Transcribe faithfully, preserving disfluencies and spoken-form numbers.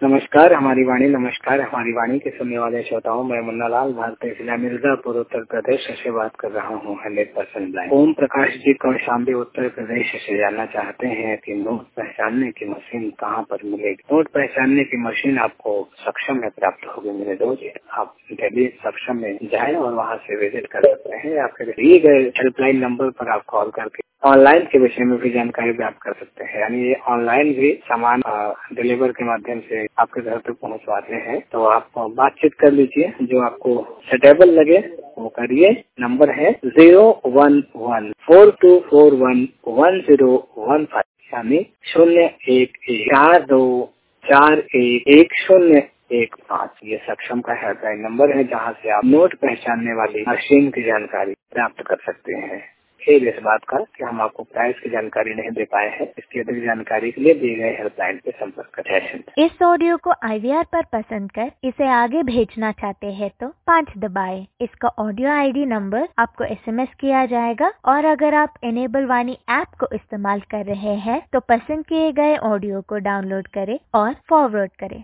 नमस्कार हमारी वाणी नमस्कार हमारी वाणी के सुनने वाले श्रोताओं, मैं मुन्ना लाल भारतीय जिला मिर्जापुर उत्तर प्रदेश से बात कर रहा हूँ। Hundred percent blind Om Prakash ji Kaushambi Uttar Pradesh से जानना चाहते हैं कि नोट पहचानने की मशीन कहाँ पर मिलेगी। नोट पहचानने की मशीन आपको सक्षम में प्राप्त होगी मेरे दोस्त। आप दिल्ली सक्षम में जाए और वहाँ से विजिट कर सकते हैं या फिर दिए गए हेल्पलाइन नंबर पर आप कॉल करके ऑनलाइन के विषय में भी जानकारी प्राप्त कर सकते हैं। यानी ये ऑनलाइन भी सामान डिलीवर के माध्यम से आपके घर तक पहुंचवाते हैं। तो आप बातचीत कर लीजिए, जो आपको सेटेबल लगे वो करिए। नंबर है zero one one four two four one one zero one five यानी शून्य एक एक चार दो चार एक एक शून्य एक पाँच। ये सक्षम का हेल्पलाइन नंबर है, जहाँ से आप नोट पहचानने वाली मशीन की जानकारी प्राप्त कर सकते हैं। खेद इस बात का कि हम आपको प्राइस की जानकारी नहीं दे पाए हैं। इसकी अधिक जानकारी के लिए दिए गए हेल्पलाइन पे संपर्क करें। इस ऑडियो को आई वी आर पर पसंद कर इसे आगे भेजना चाहते हैं तो पाँच दबाएं। इसका ऑडियो आई डी नंबर आपको एस एम एस किया जाएगा और अगर आप एनेबल वाणी ऐप को इस्तेमाल कर रहे हैं तो पसंद किए गए ऑडियो को डाउनलोड करें और फॉरवर्ड करें।